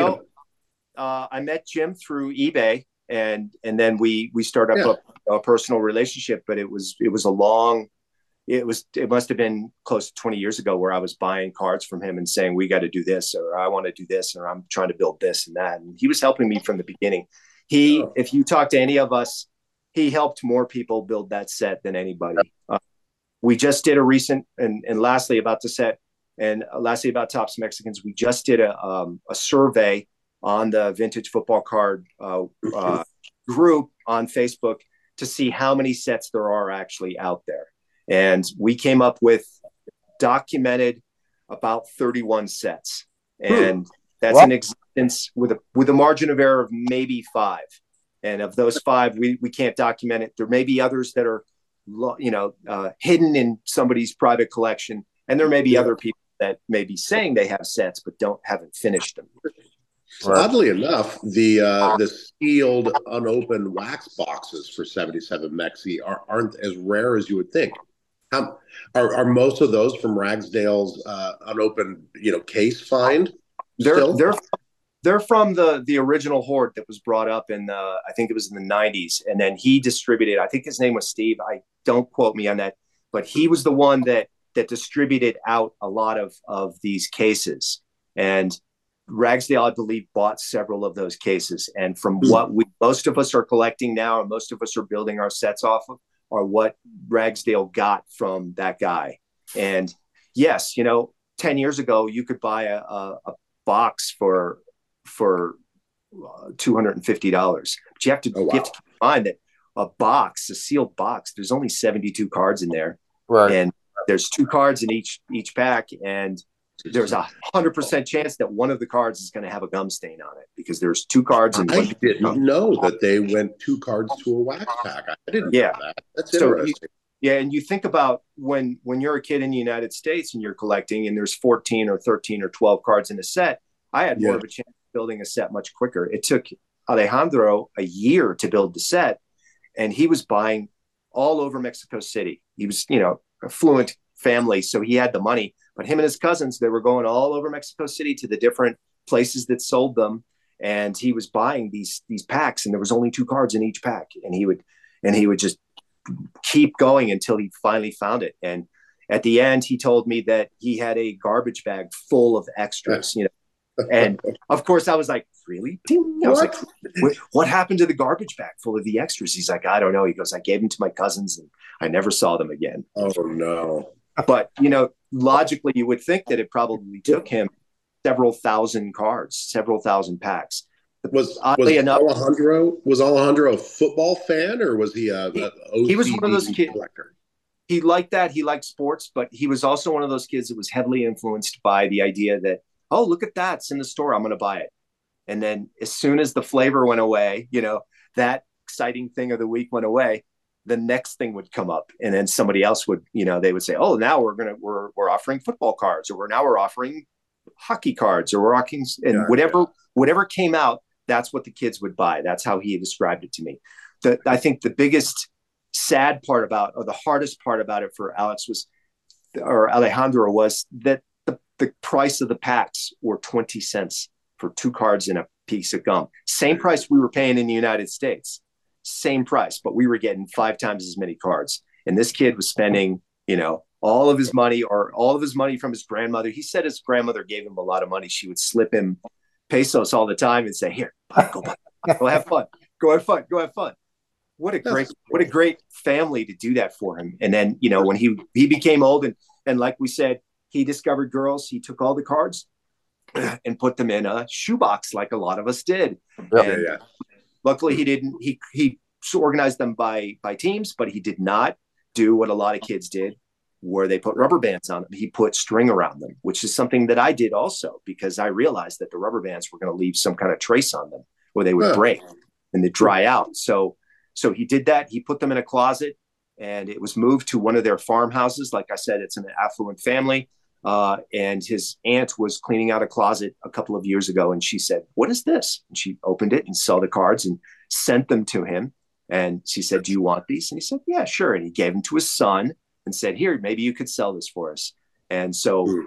I met Jim through eBay, and then we started up a personal relationship. But it must have been close to 20 years ago where I was buying cards from him and saying, we got to do this, or I want to do this, or I'm trying to build this and that. And he was helping me from the beginning. If you talk to any of us, he helped more people build that set than anybody. We just did a recent, and lastly about the set, and lastly about Topps Mexicans, we just did a survey on the Vintage Football Card group on Facebook to see how many sets there are actually out there. And we came up with documented about 31 sets. And that's an existence with a margin of error of maybe 5. And of those 5, we can't document it. There may be others that are, hidden in somebody's private collection. And there may be other people that may be saying they have sets, but haven't finished them. So oddly enough, the sealed, unopened wax boxes for 77 Mexi aren't as rare as you would think. Are most of those from Ragsdale's unopened, case find? They're from the original hoard that was brought up in I think it was in the 90s, and then he distributed. I think his name was Steve. I don't quote me on that, but he was the one that distributed out a lot of these cases. And Ragsdale, I believe, bought several of those cases. And from what most of us are collecting now, and most of us are building our sets off of, are what Ragsdale got from that guy. And yes, 10 years ago, you could buy a box for $250, but you have to keep in mind that a sealed box, there's only 72 cards in there, right? And there's 2 cards in each pack, and there's 100% chance that one of the cards is going to have a gum stain on it, because there's 2 cards. And I didn't know that they went 2 cards to a wax pack. I didn't know that. That's interesting. And you think about when you're a kid in the United States and you're collecting, and there's 14 or 13 or 12 cards in a set. I had more of a chance of building a set much quicker. It took Alejandro a year to build the set, and he was buying all over Mexico City. He was, affluent family, so he had the money. But him and his cousins, they were going all over Mexico City to the different places that sold them, and he was buying these packs, and there was only 2 cards in each pack, and he would just keep going until he finally found it. And at the end, he told me that he had a garbage bag full of extras, And of course, I was like, really? I was like, what happened to the garbage bag full of the extras? He's like, I don't know. He goes, I gave them to my cousins and I never saw them again. Oh, no. But, logically, you would think that it probably took him several thousand cards, several thousand packs. Oddly enough, Alejandro a football fan, or was he a he was one of those OCD kids. collector? He liked that. He liked sports, but he was also one of those kids that was heavily influenced by the idea that, oh, look at that. It's in the store. I'm going to buy it. And then as soon as the flavor went away, that exciting thing of the week went away, the next thing would come up. And then somebody else would, they would say, oh, now we're offering football cards, or we're offering hockey cards, or we're offering, and whatever came out, that's what the kids would buy. That's how he described it to me. I think the biggest sad part about, or the hardest part about it for Alejandro was that the price of the packs were 20 cents for 2 cards and a piece of gum. Same price we were paying in the United States. Same price, but we were getting 5 times as many cards. And this kid was spending, all of his money from his grandmother. He said his grandmother gave him a lot of money. She would slip him pesos all the time and say, here, go have fun. Go have fun. What a great family to do that for him. And then, when he became old and like we said, he discovered girls, he took all the cards and put them in a shoebox like a lot of us did. Yeah. Luckily he didn't, he organized them by teams, but he did not do what a lot of kids did, where they put rubber bands on them. He put string around them, which is something that I did also, because I realized that the rubber bands were going to leave some kind of trace on them, or they would break and they dry out. So he did that. He put them in a closet, and it was moved to one of their farmhouses. Like I said, it's an affluent family. And his aunt was cleaning out a closet a couple of years ago, and she said, what is this? And she opened it and saw the cards and sent them to him. And she said, do you want these? And he said, yeah, sure. And he gave them to his son and said, here, maybe you could sell this for us. And so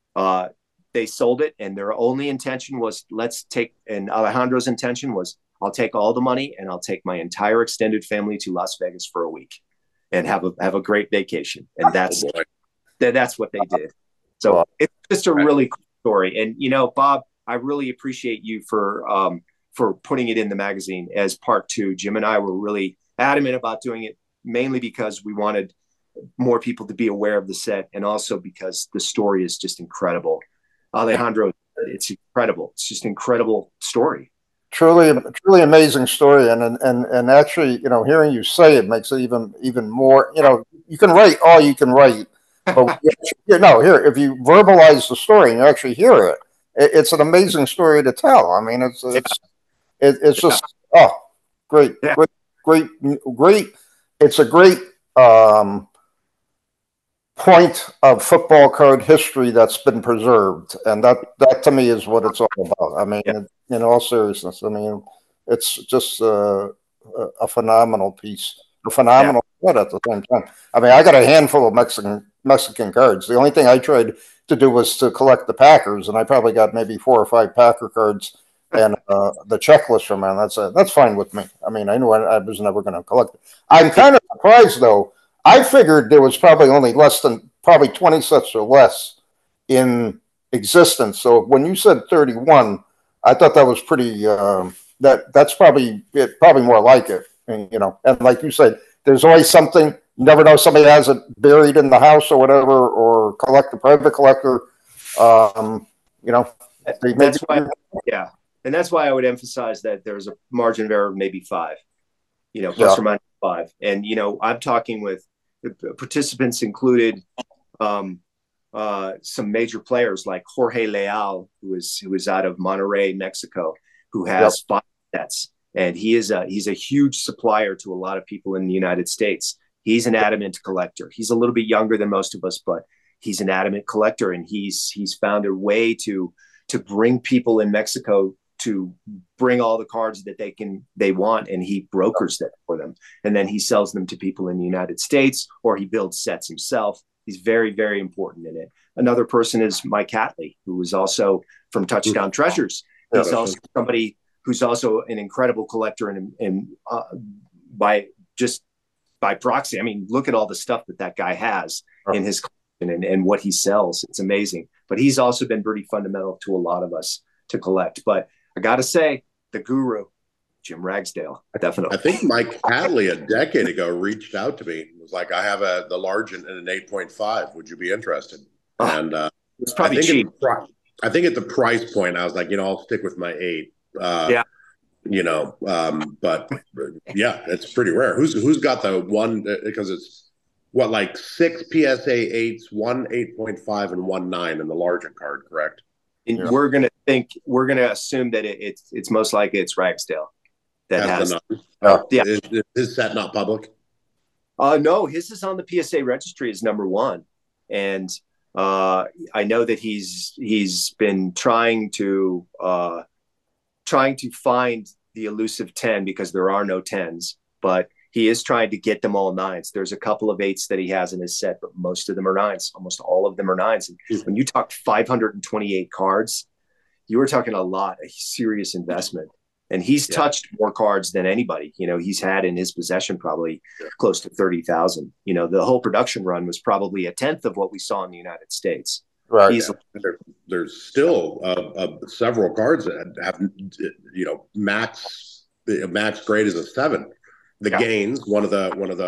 they sold it, and their only intention was, and Alejandro's intention was, I'll take all the money and I'll take my entire extended family to Las Vegas for a week and have a great vacation. And that's what they did. So it's just a really cool story. And, Bob, I really appreciate you for putting it in the magazine as part 2. Jim and I were really adamant about doing it, mainly because we wanted more people to be aware of the set, and also because the story is just incredible. Alejandro, it's incredible. It's just an incredible story. Truly amazing story. And actually, hearing you say it makes it even more, you can write all you can write, but here, if you verbalize the story and you actually hear it, it's an amazing story to tell. I mean, it's just, great. It's a great, point of football card history that's been preserved, and that to me is what it's all about. I mean, in all seriousness, I mean, it's just a phenomenal piece, a phenomenal set at the same time. I mean, I got a handful of Mexican cards. The only thing I tried to do was to collect the Packers, and I probably got maybe 4 or 5 Packer cards and the checklist from them. That's fine with me. I mean, I knew I was never going to collect it. I'm kind of surprised though. I figured there was probably only less than 20 sets or less in existence. So when you said 31, I thought that was pretty. That's probably more like it. And, and like you said, there's always something. You never know, somebody has it buried in the house or whatever, or private collector. That's why. Yeah, and that's why I would emphasize that there's a margin of error of maybe 5. Plus or minus 5. And I'm talking with. Participants included some major players like Jorge Leal, who is out of Monterrey, Mexico, who has 5 sets, and he's a huge supplier to a lot of people in the United States. He's an adamant collector. He's a little bit younger than most of us, but he's an adamant collector, and he's found a way to bring people in Mexico to bring all the cards that they want, and he brokers that for them, and then he sells them to people in the United States, or he builds sets himself. He's very, very important in it. Another person is Mike Hatley, who is also from Touchdown Treasures. He's also somebody who's also an incredible collector, and by proxy, I mean, look at all the stuff that guy has in his collection and what he sells. It's amazing. But he's also been pretty fundamental to a lot of us to collect. But I got to say, the guru, Jim Ragsdale, definitely. I think Mike Hadley a decade ago reached out to me. It was like, I have the large and an 8.5. Would you be interested? And it's probably cheap. I think at the price point, I was like, I'll stick with my 8. But yeah, it's pretty rare. Who's got the one, because it's what, like 6 PSA 8s, 1 8.5 and 1 9 in the larger card, correct? And yeah. We're gonna assume that it's most likely it's Ragsdale that has the yeah. Is his set not public? No, his is on the PSA registry as number 1, and I know that he's been trying to find the elusive 10 because there are no 10s, but he is trying to get them all 9s. There's a couple of 8s that he has in his set, but most of them are 9s. Almost all of them are 9s. And when you talk 528 cards, you were talking a serious investment. And he's touched more cards than anybody. He's had in his possession probably close to 30,000. The whole production run was probably a tenth of what we saw in the United States. Right. There's still several cards that have, max grade is a 7. The Gaines, one of the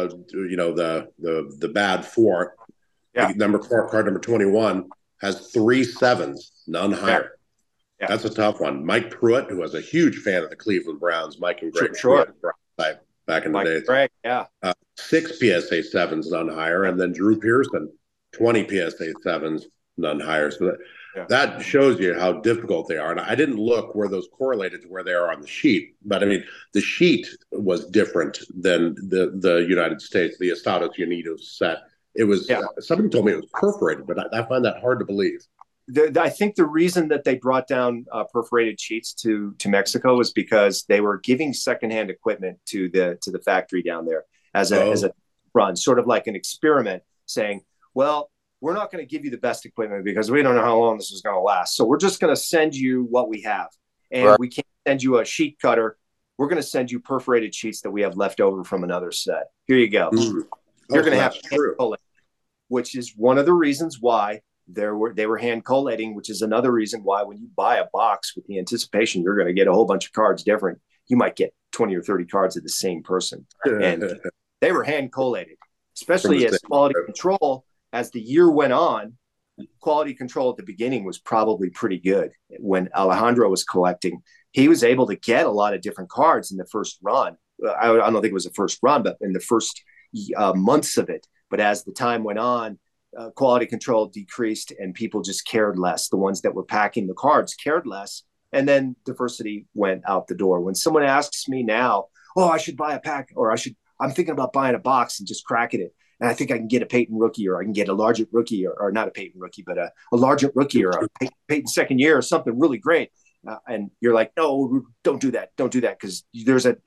the bad 4. Yeah. Card number 21 has 3 7s, none higher. Yeah. That's a tough one. Mike Pruitt, who was a huge fan of the Cleveland Browns, Mike and Greg sure. back in the day. Greg, yeah. 6 PSA 7s, none higher, and then Drew Pearson, 20 PSA 7s, none higher. So that shows you how difficult they are. And I didn't look where those correlated to where they are on the sheet, but I mean, the sheet was different than the United States, the Estados Unidos set. It was somebody told me it was perforated, but I find that hard to believe. I think the reason that they brought down perforated sheets to Mexico was because they were giving secondhand equipment to the factory down there as a run, sort of like an experiment, saying, well, we're not going to give you the best equipment because we don't know how long this is going to last. So we're just going to send you what we have. And we can't send you a sheet cutter. We're going to send you perforated sheets that we have left over from another set. Here you go. You're going to have hand collating, which is one of the reasons why they were hand collating, which is another reason why when you buy a box with the anticipation you're going to get a whole bunch of cards different, you might get 20 or 30 cards of the same person. And they were hand collated, especially as quality control. As the year went on, quality control at the beginning was probably pretty good. When Alejandro was collecting, he was able to get a lot of different cards in the first run. I don't think it was the first run, but in the first months of it. But as the time went on, quality control decreased and people just cared less. The ones that were packing the cards cared less. And then diversity went out the door. When someone asks me now, I should buy a pack, or I'm thinking about buying a box and just cracking it, and I think I can get a Peyton rookie, or I can get a Largent rookie, or not a Peyton rookie, but a Largent rookie, or a Peyton second year, or something really great. And you're like, no, don't do that. Don't do that. Because there's a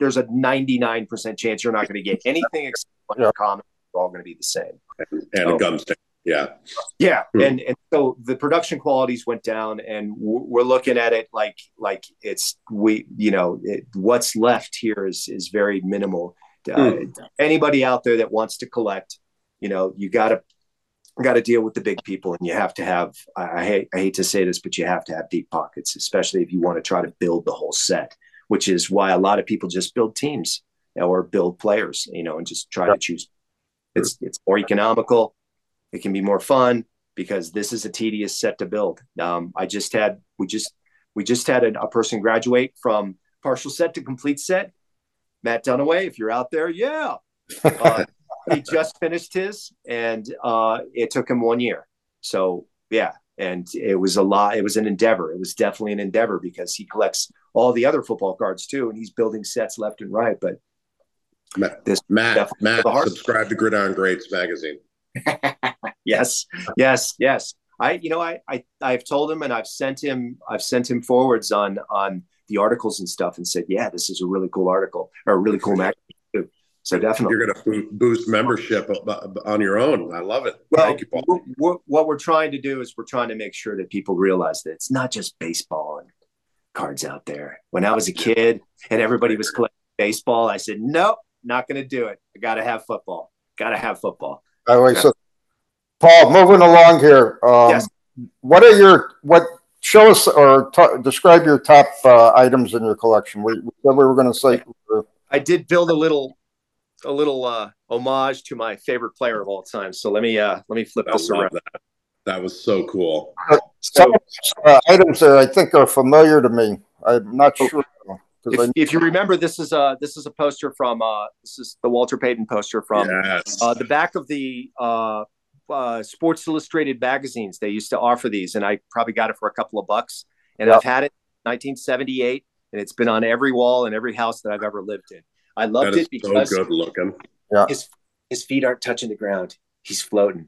99% chance you're not going to get anything except what common. They're all going to be the same. And a gum stick. Yeah. Yeah. And so the production qualities went down, and we're looking at it like it's, what's left here is very minimal. Anybody out there that wants to collect, you got to deal with the big people, and you have to have, I hate to say this, but you have to have deep pockets, especially if you want to try to build the whole set, which is why a lot of people just build teams or build players, and just try to choose. It's more economical. It can be more fun because this is a tedious set to build. We just had a person graduate from partial set to complete set. Matt Dunaway, if you're out there, he just finished his, and it took him 1 year. So and it was a lot. It was an endeavor. It was definitely an endeavor because he collects all the other football cards too, and he's building sets left and right. But Matt, subscribe to Gridiron Greats magazine. Yes. I've told him, and I've sent him forwards on the articles and stuff, and said, this is a really cool article, or a really cool magazine too. So definitely, you're going to boost membership on your own. I love it. Well, thank you, Paul. What we're trying to do is we're trying to make sure that people realize that it's not just baseball and cards out there. When I was a kid and everybody was collecting baseball, I said, nope, not going to do it. I got to have football. By the way, so Paul, moving along here. Yes. Show us or describe your top items in your collection. We were going to say. I did build a little homage to my favorite player of all time. So let me flip this around. That was so cool. Some items there I think are familiar to me. I'm not sure. If you remember, this is a poster from this is the Walter Payton poster from the back of the Sports Illustrated magazines. They used to offer these, and I probably got it for a couple of bucks. And I've had it 1978, and it's been on every wall in every house that I've ever lived in. I loved it because so good looking. Yeah. His feet aren't touching the ground. He's floating.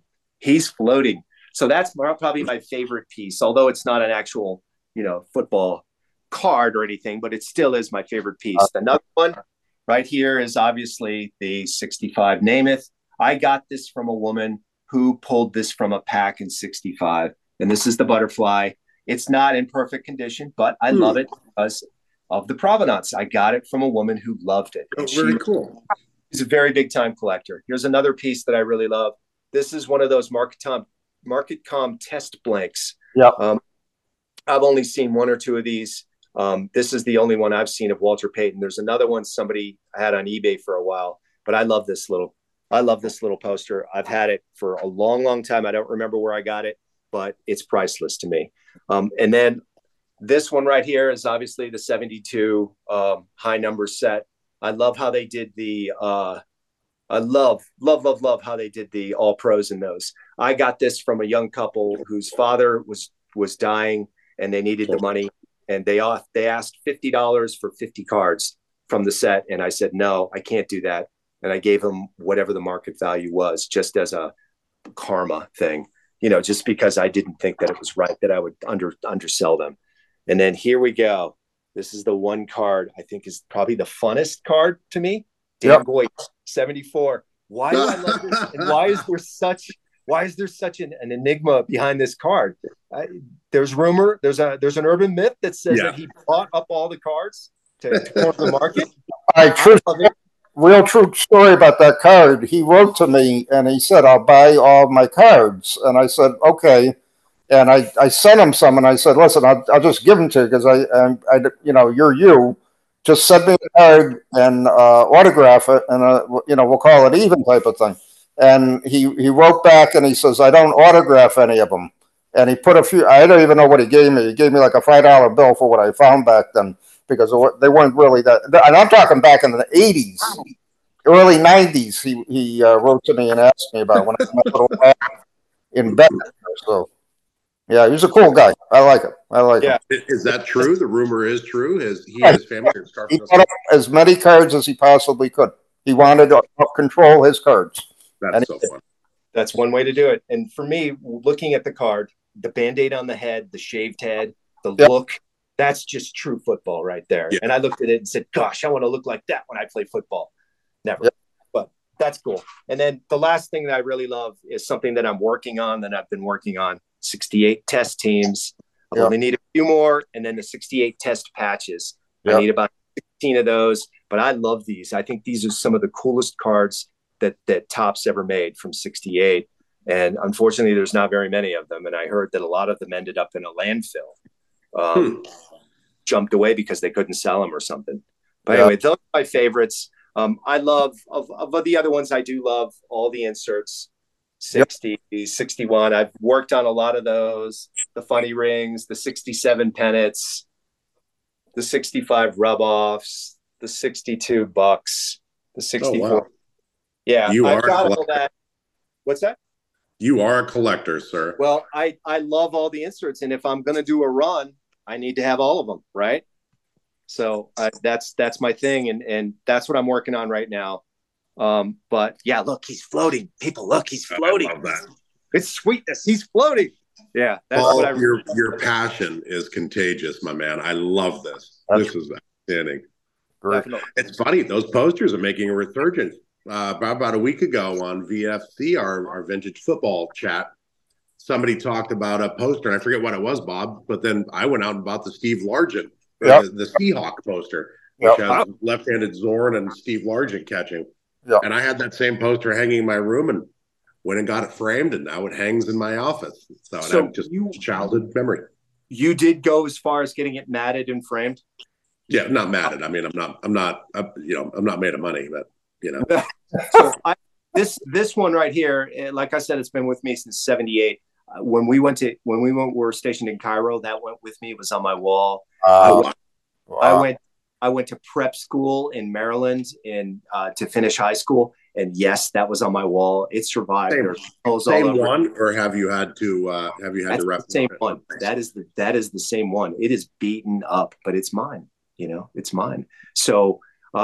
So that's probably my favorite piece, although it's not an actual, football card or anything, but it still is my favorite piece. Another one right here is obviously the 65 Namath. I got this from a woman who pulled this from a pack in 65. And this is the butterfly. It's not in perfect condition, but I love it because of the provenance. I got it from a woman who loved it. Oh, very cool. She's a very big time collector. Here's another piece that I really love. This is one of those MarketCom test blanks. Yeah. I've only seen one or two of these. This is the only one I've seen of Walter Payton. There's another one somebody had on eBay for a while, but I love this little poster. I've had it for a long, long time. I don't remember where I got it, but it's priceless to me. And then this one right here is obviously the 72 high number set. I love how they did the I love how they did the all pros in those. I got this from a young couple whose father was dying and they needed the money, and they asked $50 for 50 cards from the set, and I said no, I can't do that, and I gave them whatever the market value was, just as a karma thing, just because I didn't think that it was right that I would undersell them. And then here we go. This is the one card I think is probably the funnest card to me. Dan Goy, 74. Why do I love this? And why is there such an enigma behind this card? There's rumor, there's an urban myth that says that he bought up all the cards to corner the market. Real true story about that card. He wrote to me and he said, "I'll buy all my cards." And I said, "Okay." And I sent him some, and I said, "Listen, I'll just give them to you because I you're you. Just send me the card and autograph it, and we'll call it even," type of thing. And he wrote back and he says, "I don't autograph any of them." And he put a few. I don't even know what he gave me. He gave me like a $5 bill for what I found back then, because they weren't really that. And I'm talking back in the 80s, early 90s. He wrote to me and asked me about when I was a little in bed. So. Yeah, he's a cool guy. I like him. him. Is that true? The rumor is true. He and his family are He bought up as many cards as he possibly could. He wanted to control his cards. That's so fun. That's one way to do it. And for me, looking at the card, the Band-Aid on the head, the shaved head, the look, that's just true football right there. Yeah. And I looked at it and said, gosh, I want to look like that when I play football. Never. Yep. But that's cool. And then the last thing that I really love is something that I'm working on, that I've been working on. 68 test teams. I only need a few more, and then the 68 test patches. I need about 16 of those, but I love these. I think these are some of the coolest cards that Topps ever made from 68. And unfortunately, there's not very many of them. And I heard that a lot of them ended up in a landfill, jumped away because they couldn't sell them or something. But anyway, those are my favorites. I love, of the other ones, I do love all the inserts. 60, 61. I've worked on a lot of those. The funny rings, the 67 pennants, the 65 rub-offs, the 62 bucks, the 64. Oh, wow. Yeah, I've got all that. What's that? You are a collector, sir. Well, I love all the inserts, and if I'm going to do a run, I need to have all of them, right? So that's my thing, and that's what I'm working on right now. But yeah, look, he's floating. People, look, he's floating. I love that. It's sweetness. He's floating. Yeah, that's what your passion is contagious, my man. I love this. This is outstanding. It's funny, those posters are making a resurgence. About a week ago on VFC, our vintage football chat, somebody talked about a poster, and I forget what it was, Bob, but then I went out and bought the Steve Largent, the Seahawk poster, which has left-handed Zorn and Steve Largent catching. Yeah. And I had that same poster hanging in my room and went and got it framed, and now it hangs in my office. So just childhood memory. You did go as far as getting it matted and framed? Yeah, not matted. I mean, I'm not made of money, but So this one right here, like I said, it's been with me since '78. When we were stationed in Cairo, that went with me. It was on my wall. I I went to prep school in Maryland to finish high school. And yes, that was on my wall. It survived. Same one, or have you had to rep the same one? That is the same one. It is beaten up, but it's mine. It's mine. So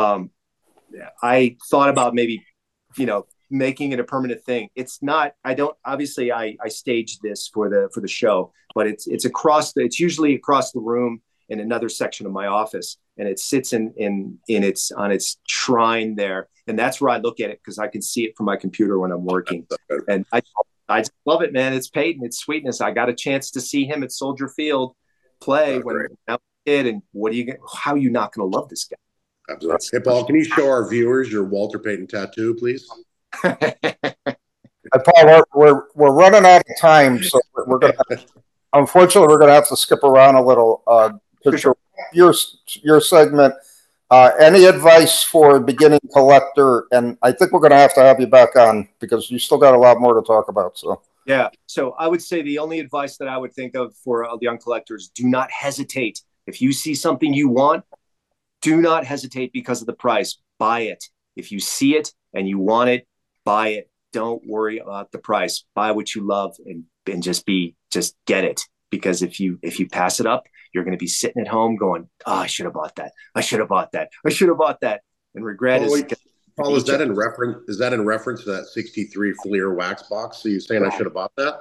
I thought about maybe, making it a permanent thing. It's not. I don't. Obviously, I staged this for the show, but it's usually across the room in another section of my office, and it sits on its shrine there, and that's where I look at it because I can see it from my computer when I'm working, and I just love it, man. It's Peyton, it's sweetness. I got a chance to see him at Soldier Field play when I was a kid, and how are you not going to love this guy? Absolutely. Hey, Paul, can you show our viewers your Walter Payton tattoo, please? Paul, we're running out of time, so we're gonna. Unfortunately, we're gonna have to skip around a little. Sure. Your segment. Any advice for a beginning collector? And I think we're gonna have you back on because you still got a lot more to talk about. So yeah. So I would say the only advice that I would think of for young collectors: do not hesitate. If you see something you want, do not hesitate because of the price. Buy it. If you see it and you want it, buy it. Don't worry about the price. Buy what you love and just get it. Because if you pass it up, you're going to be sitting at home going, "Oh, I should have bought that. I should have bought that. I should have bought that." And regret is. Paul, is that in reference to that '63 Fleer wax box? So you're saying I should have bought that?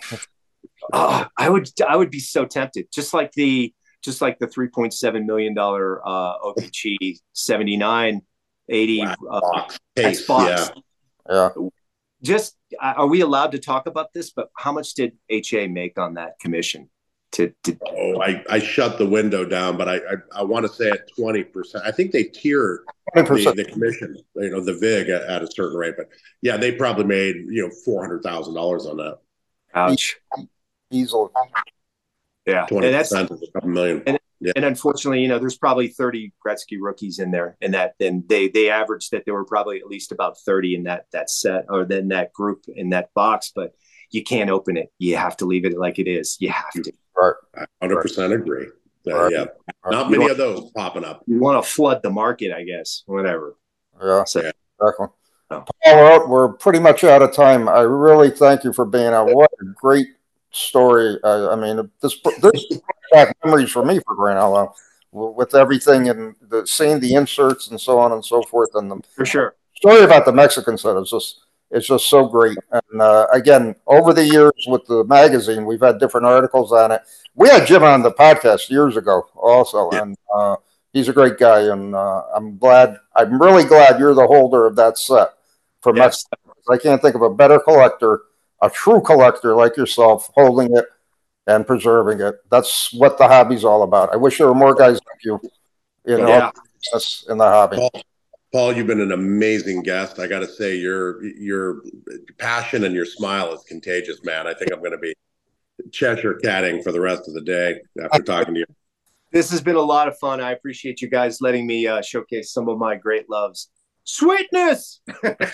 I would be so tempted. Just like the $3.7 million OPC 79 80 Xbox. Yeah. Just are we allowed to talk about this? But how much did HA make on that commission? I shut the window down, but I want to say at 20%. I think they tier the commission, the VIG at a certain rate. But yeah, they probably made $400,000 on that. Ouch. Easily. Yeah, 20%, and that's a couple million. And unfortunately, there's probably 30 Gretzky rookies in there, and they averaged that there were probably at least about 30 in that set, or then that group in that box. But you can't open it; you have to leave it like it is. You have to. Right. I 100% agree. Yeah, not many of those popping up. You want to flood the market, I guess. Whatever. Yeah, so, exactly. No. Paul, we're pretty much out of time. I really thank you for being on. What a great story. I mean, this back memories for me for crying out loud, with everything and seeing the inserts and so on and so forth, and for sure story about the Mexican set is just so great. And again, over the years with the magazine, we've had different articles on it. We had Jim on the podcast years ago also, and he's a great guy. And I'm really glad you're the holder of that set for Mexico. I can't think of a better collector, a true collector like yourself, holding it and preserving it. That's what the hobby's all about. I wish there were more guys like you in the hobby. Paul, you've been an amazing guest. I got to say, your passion and your smile is contagious, man. I think I'm going to be Cheshire catting for the rest of the day after talking to you. This has been a lot of fun. I appreciate you guys letting me showcase some of my great loves. Sweetness! Thanks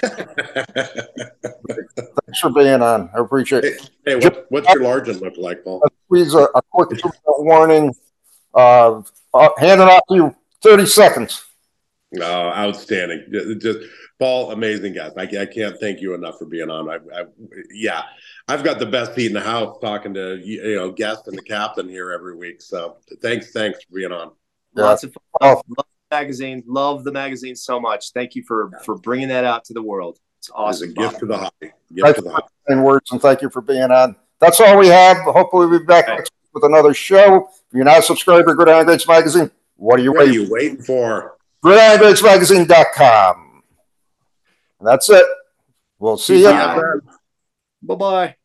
for being on. I appreciate it. Hey, what's your largest look like, Paul? Please, a quick warning. Handing off to you 30 seconds. Oh, outstanding. Just Paul, amazing guest. I can't thank you enough for being on. I've got the best seat in the house talking to guests and the captain here every week. So thanks for being on. Lots of fun. Love the magazine so much. Thank you for bringing that out to the world. It's awesome. It's a gift to the hobby. And words, and thank you for being on. That's all we have. Hopefully we'll be back next week with another show. If you're not subscribed to Gridiron Greats Magazine, what are you waiting for? GridironGreatsMagazine.com. And that's it. We'll see you. Bye-bye.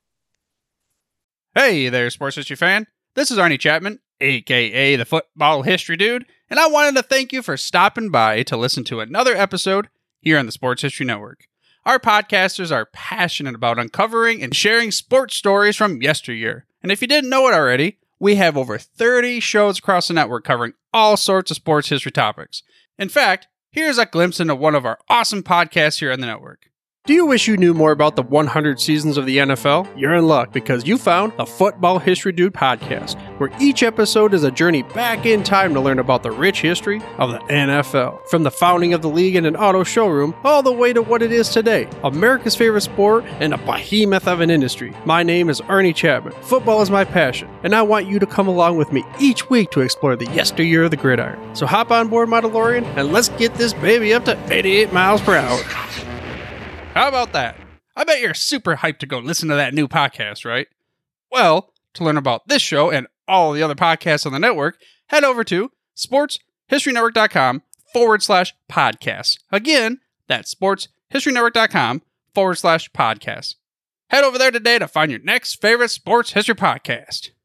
Hey there, sports history fan. This is Arnie Chapman, a.k.a. the Football History Dude, and I wanted to thank you for stopping by to listen to another episode here on the Sports History Network. Our podcasters are passionate about uncovering and sharing sports stories from yesteryear. And if you didn't know it already, we have over 30 shows across the network covering all sorts of sports history topics. In fact, here's a glimpse into one of our awesome podcasts here on the network. Do you wish you knew more about the 100 seasons of the NFL? You're in luck because you found the Football History Dude podcast, where each episode is a journey back in time to learn about the rich history of the NFL. From the founding of the league in an auto showroom, all the way to what it is today, America's favorite sport and a behemoth of an industry. My name is Ernie Chapman. Football is my passion, and I want you to come along with me each week to explore the yesteryear of the gridiron. So hop on board my DeLorean and let's get this baby up to 88 miles per hour. How about that? I bet you're super hyped to go listen to that new podcast, right? Well, to learn about this show and all the other podcasts on the network, head over to sportshistorynetwork.com/podcasts. Again, that's sportshistorynetwork.com/podcasts. Head over there today to find your next favorite sports history podcast.